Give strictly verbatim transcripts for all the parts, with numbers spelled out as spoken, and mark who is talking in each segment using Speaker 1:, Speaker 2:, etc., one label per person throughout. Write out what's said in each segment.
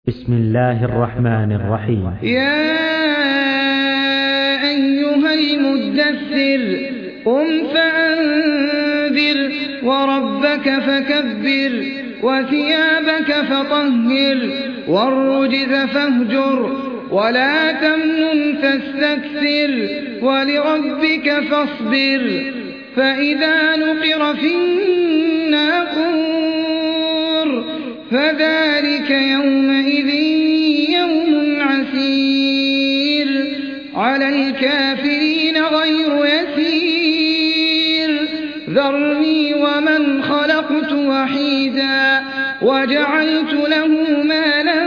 Speaker 1: بسم الله الرحمن الرحيم.
Speaker 2: يا أيها المدثر قم فأنذر وربك فكبر وثيابك فطهر والرجز فاهجر ولا تمنن تستكثر ولربك فاصبر فإذا نقر في الناقور فذلك يومئذ يوم عسير على الكافرين غير يسير ذرني ومن خلقت وحيدا وجعلت له مالا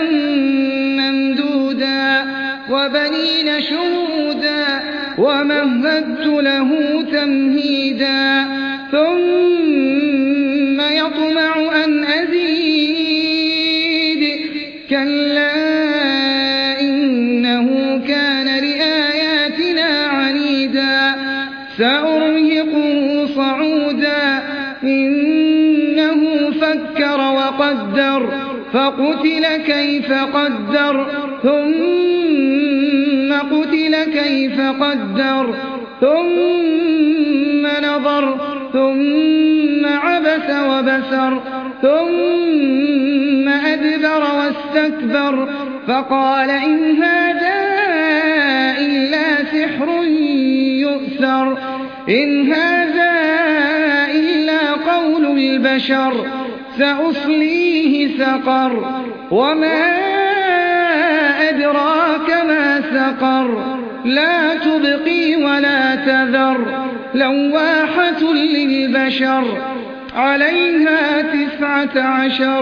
Speaker 2: ممدودا وبنين شهودا ومهدت له تمهيدا ثم يطمع أن أزيد كلا إنه كان لآياتنا عنيدا سأرهقه صعودا إنه فكر وقدر فقتل كيف قدر ثم قتل كيف قدر ثم نظر ثم عبس وبسر ثم أدبر واستكبر فقال إن هذا إلا سحر يؤثر إن هذا إلا قول البشر سأصليه سقر وما أدراك ما سقر لا تبقي ولا تذر لواحة للبشر عليها تسعة عشر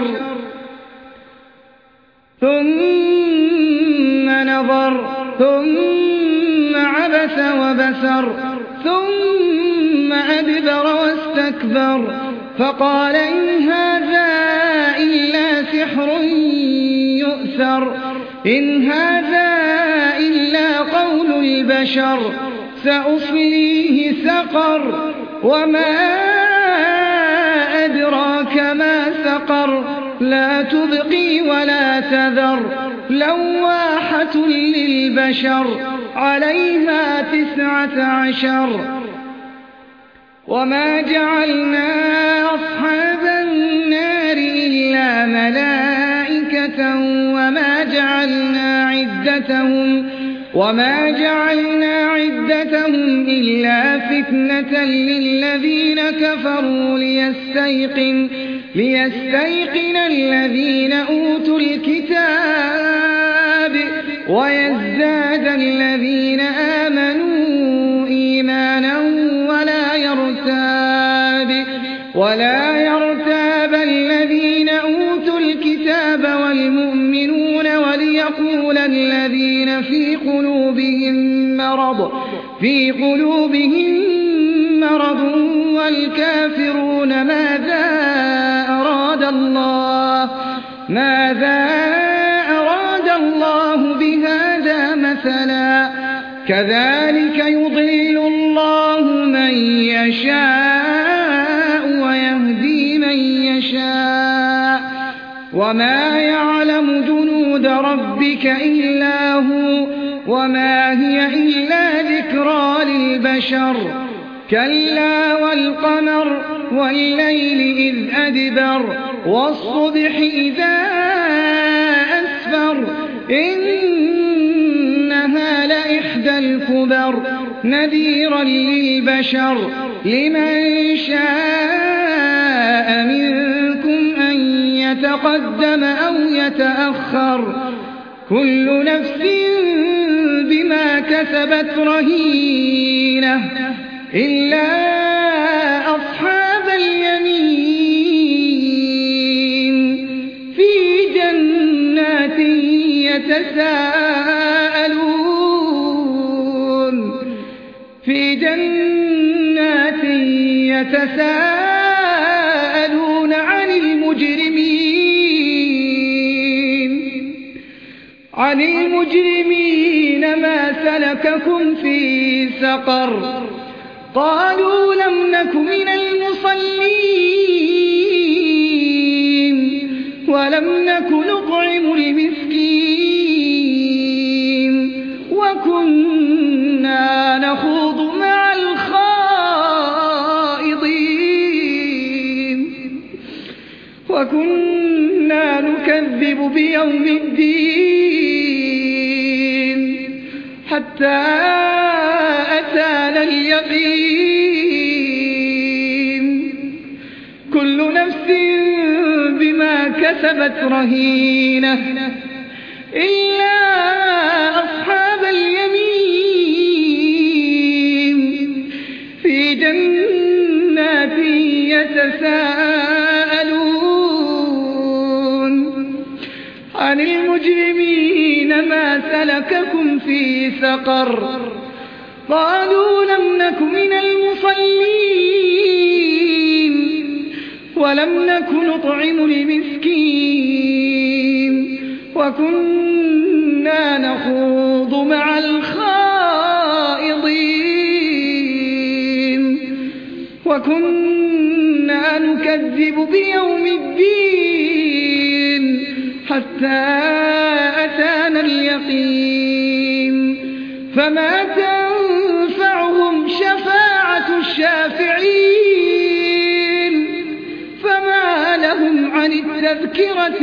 Speaker 2: ثم نظر ثم عبس وبسر ثم أدبر واستكبر فقال إن هذا إلا سحر يؤثر إن هذا إلا قول البشر سأصليه سقر وما أدراك ما سقر لا تبقي ولا تذر لواحة للبشر عليها تسعة عشر وما جعلنا أصحاب النار إلا ملائكة وما جعلنا عدتهم وما جعلنا عدتهم إلا فتنة للذين كفروا ليستيقن ليستيقن الذين أوتوا الكتاب ويزداد الذين آمنوا إيمانا ولا يرتاب ولا يرتاب الذين أوتوا الكتاب والمؤمنون وليقول الذين في قلوبهم مرض في قلوبهم مرض والكافرون ماذا أراد الله ماذا أراد الله بهذا مثلا كذلك يضل الله من يشاء ويهدي من يشاء وما يعلم جنود ربك إلا هو وما هي إلا ذكرى للبشر كلا والقمر والليل إذ أدبر والصبح إذا أسفر إنها لإحدى الكبر نذيرا للبشر لمن شاء منكم أن يتقدم أو يتأخر كل نفس بما كسبت رهينة إلا أصحاب اليمين في جنات يتساءلون في جنات يتساءلون عن المجرمين عن المجرمين ما سلككم في سقر قالوا لم نك من المصلين ولم نك نطعم المسكين بيوم الدين حتى أتانا اليقين كل نفس بما كسبت رهينة إلا أصحاب اليمين في جنات يتساءلون عن المجرمين ما سلككم في سقر قالوا لم نك من المصلين ولم نك نطعم المسكين وكنا نخوض مع الخائضين وكنا نكذب بيوم الدين حتى أتانا اليقين فما تنفعهم شفاعة الشافعين فما لهم عن التذكرة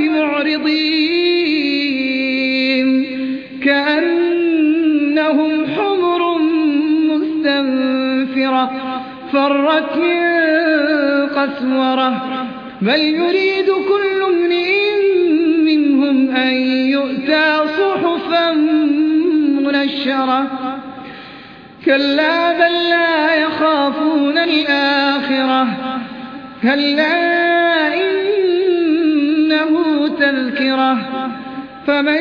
Speaker 2: معرضين كأنهم حمر مستنفرة فرت من قسورة بل يريد كل امرئ منهم أن يؤتى صحفا منشرة كلا بل لا يخافون الآخرة كلا إنه تذكرة فمن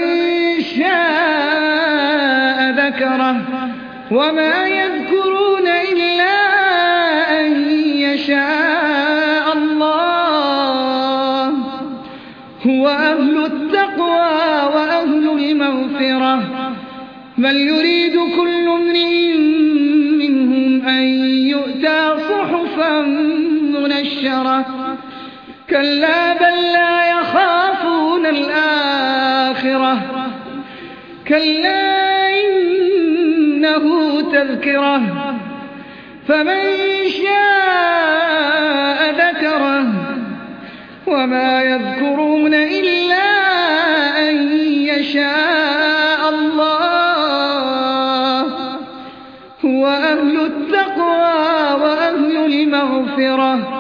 Speaker 2: شاء ذكره وما يذكرون إلا أن يشاء الله هو أهل التقوى وأهل المغفرة بل يريد كل امرئ منهم أن يؤتى صحفا منشرة كلا بل لا يخافون الآخرة كلا إنه تذكرة فمن شاء ذكره وما يذكرون إلا أن يشاء الله هو أهل التقوى وأهل المغفرة